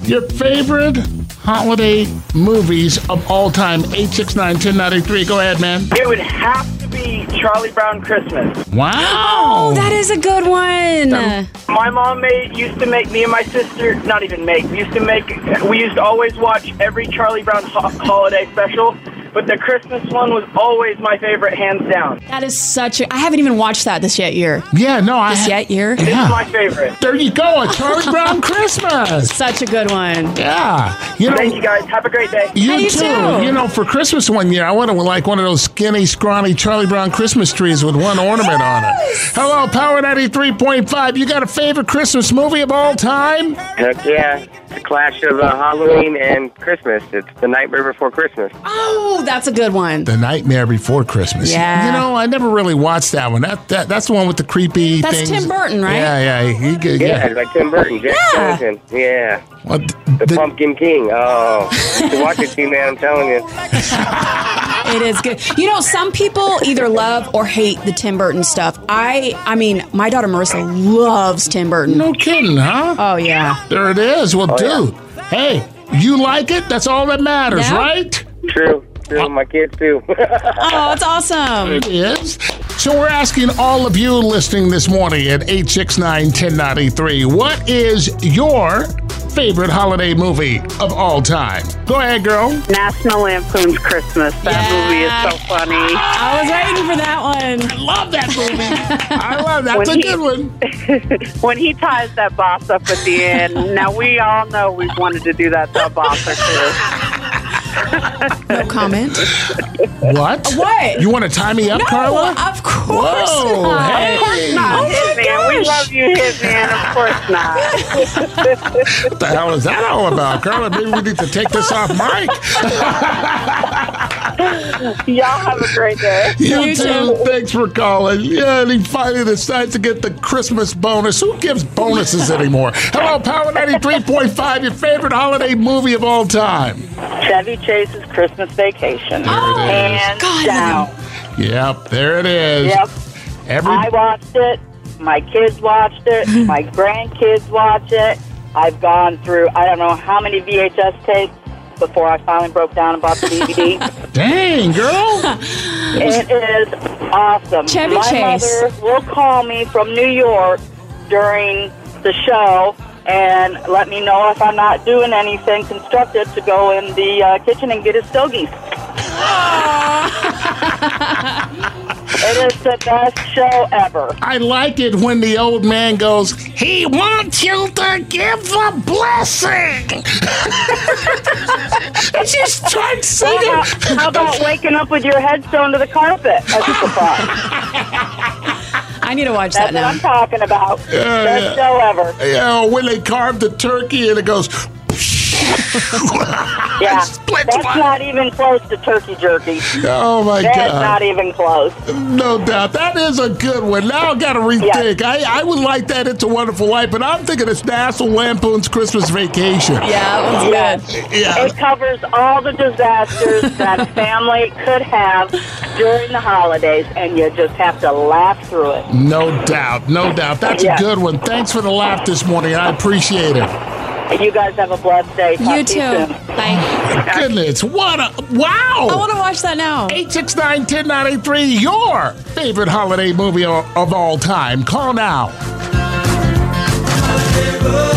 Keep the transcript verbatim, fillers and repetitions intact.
Your favorite holiday movies of all time. eight six nine, one oh nine three. Go ahead, man. It would have to be Charlie Brown Christmas. Wow. Oh, that is a good one. Um, my mom made, used to make me and my sister, not even make, we used to make, we used to always watch every Charlie Brown ho- holiday special. But the Christmas one was always my favorite, hands down. That is such a... I haven't even watched that this yet year. Yeah, no, I... This yet year? It's Yeah. my favorite. There you go, a Charlie Brown Christmas. Such a good one. Yeah. You know, Thank you guys. Have a great day. You, Hey, you too. too. You know, for Christmas one year, I wanted like one of those skinny, scrawny Charlie Brown Christmas trees with one ornament on it. Hello, Power ninety-three point five. You got a favorite Christmas movie of all time? Heck yeah. It's a clash of uh, Halloween and Christmas. It's The Nightmare Before Christmas. Oh, that's a good one. The Nightmare Before Christmas. Yeah. You know, I never really watched that one. That, that That's the one with the creepy That's things. Tim Burton, right? Yeah, yeah. He, he, Yeah, yeah. it's like Tim Burton, Jack Yeah. Skellington. Yeah. Well, The, the- Pumpkin King. Oh, you should watch it, T-Man, I'm telling you. It is good. You know, some people either love or hate the Tim Burton stuff. I I mean, my daughter Marissa loves Tim Burton. no kidding, huh? Oh, yeah. There it is. Well, Oh, dude, hey, you like it? That's all that matters, Yeah. right? True. True. My kids, too. Oh, it's awesome. It is. So we're asking all of you listening this morning at eight six nine, one oh nine three, what is your favorite holiday movie of all time? Go ahead, girl. National Lampoon's Christmas. That Yeah. movie is so funny. I was waiting for that one. Love that movie. I love that. That's When a he- good one. When he ties that boss up at the end, now we all know we've wanted to do that to a boss or two. No comment. What? What? You want to tie me up, No, Carla? of course Whoa, not. hey. Of course not, Oh my Hitman. We gosh. love you, Hitman. Of course not. What the hell is that all about, Carla? Maybe we need to take this off mic. Y'all have a great day. You, You too. too. Thanks for calling. Yeah, and he finally decides to get the Christmas bonus. Who gives bonuses anymore? Hello, Power ninety-three point five, your favorite holiday movie of all time. Chevy Chase's Christmas Vacation. Oh, Hands God, down. Yep, there it is. Yep. Every I watched it. My kids watched it. My grandkids watch it. I've gone through, I don't know how many V H S tapes before I finally broke down and bought the D V D. Dang, girl. It is awesome. Chevy My Chase. mother will call me from New York during the show and let me know if I'm not doing anything constructive to go in the uh, kitchen and get his stogies. It is the best show ever. I like it when the old man goes, he wants you to give the blessing. And she's trying to sing How it. about, how about waking up with your headstone to the carpet as a surprise? I need to watch That's that what I'm now. talking about. Yeah, Best yeah. show ever. You know, when they carve the turkey and it goes, Yeah, splits that's one. not even close to turkey jerky. Oh my That's God. not even close. No doubt. That is a good one. Now I got to rethink. I, I would like that It's a Wonderful Life, but I'm thinking it's National Lampoon's Christmas Vacation. Yeah, that one's Yes. good. Yeah. It covers all the disasters that a family could have during the holidays, and you just have to laugh through it. No doubt. No doubt. That's Yeah. a good one. Thanks for the laugh this morning. I appreciate it. You guys have a blessed day. Talk You to too. you soon. Bye. Goodness. What a. Wow. I want to watch that now. eight six nine, one oh nine three, your favorite holiday movie of of all time. Call now.